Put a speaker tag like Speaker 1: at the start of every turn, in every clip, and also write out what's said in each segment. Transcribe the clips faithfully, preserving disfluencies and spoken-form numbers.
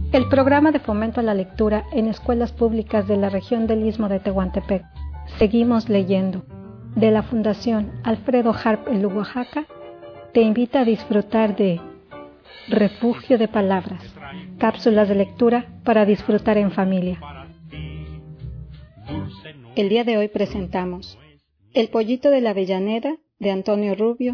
Speaker 1: el programa de fomento a la lectura en escuelas públicas de la región del Istmo de Tehuantepec. Seguimos leyendo. De la Fundación Alfredo Harp en Oaxaca, te invita a disfrutar de Refugio de Palabras, cápsulas de lectura para disfrutar en familia. El día de hoy presentamos El pollito de la Avellaneda, de Antonio Rubio.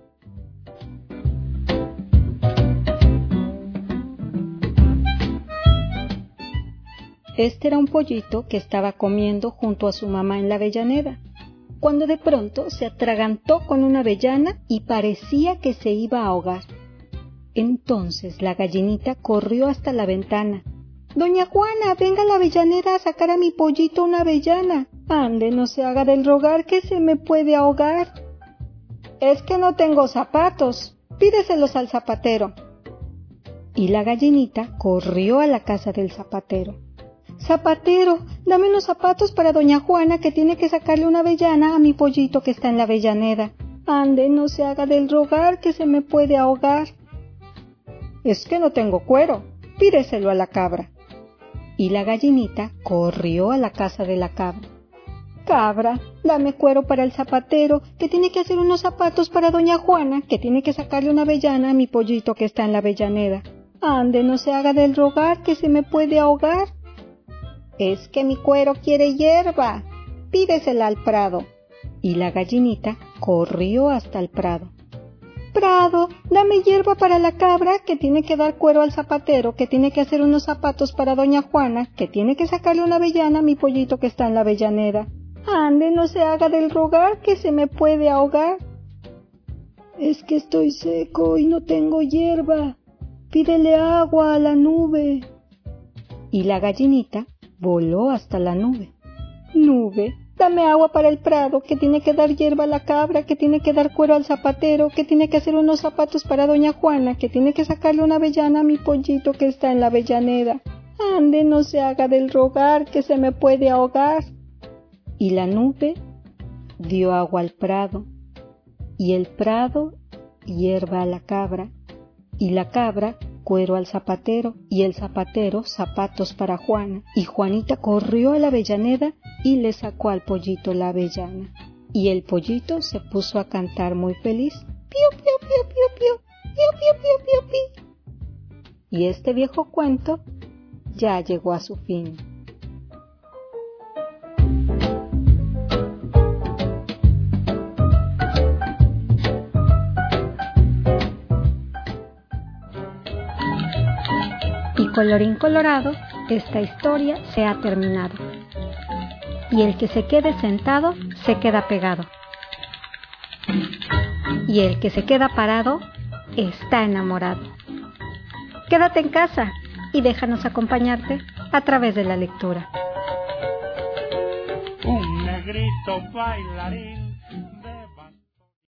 Speaker 1: Este era un pollito que estaba comiendo junto a su mamá en la Avellaneda, cuando de pronto se atragantó con una avellana y parecía que se iba a ahogar. Entonces la gallinita corrió hasta la ventana. «Doña Juana, venga a la Avellaneda a sacar a mi pollito una avellana. Ande, no se haga del rogar que se me puede ahogar». «Es que no tengo zapatos, pídeselos al zapatero». Y la gallinita corrió a la casa del zapatero. «Zapatero, dame unos zapatos para doña Juana que tiene que sacarle una avellana a mi pollito que está en la Avellaneda. Ande, no se haga del rogar que se me puede ahogar». «Es que no tengo cuero, pídeselo a la cabra». Y la gallinita corrió a la casa de la cabra. «Cabra, dame cuero para el zapatero que tiene que hacer unos zapatos para doña Juana que tiene que sacarle una avellana a mi pollito que está en la Avellaneda. Ande, no se haga del rogar que se me puede ahogar». «Es que mi cuero quiere hierba, pídesela al prado». Y la gallinita corrió hasta el prado. «Prado, dame hierba para la cabra que tiene que dar cuero al zapatero que tiene que hacer unos zapatos para doña Juana que tiene que sacarle una avellana a mi pollito que está en la Avellaneda. Ande, no se haga del rogar que se me puede ahogar». «Es que estoy seco y no tengo hierba, pídele agua a la nube». Y la gallinita voló hasta la nube. «Nube, dame agua para el prado, que tiene que dar hierba a la cabra, que tiene que dar cuero al zapatero, que tiene que hacer unos zapatos para doña Juana, que tiene que sacarle una avellana a mi pollito que está en la Avellaneda. Ande, no se haga del rogar, que se me puede ahogar». Y la nube dio agua al prado, y el prado hierba a la cabra, y la cabra cuero al zapatero, y el zapatero zapatos para Juana, y Juanita corrió a la Avellaneda y le sacó al pollito la avellana. Y el pollito se puso a cantar muy feliz. «Piu, piu, piu, piu, piu, piu, piu, piu, piu, piu». Y este viejo cuento ya llegó a su fin. Colorín colorado, esta historia se ha terminado. Y el que se quede sentado, se queda pegado. Y el que se queda parado, está enamorado. Quédate en casa y déjanos acompañarte a través de la lectura.
Speaker 2: Un negrito bailarín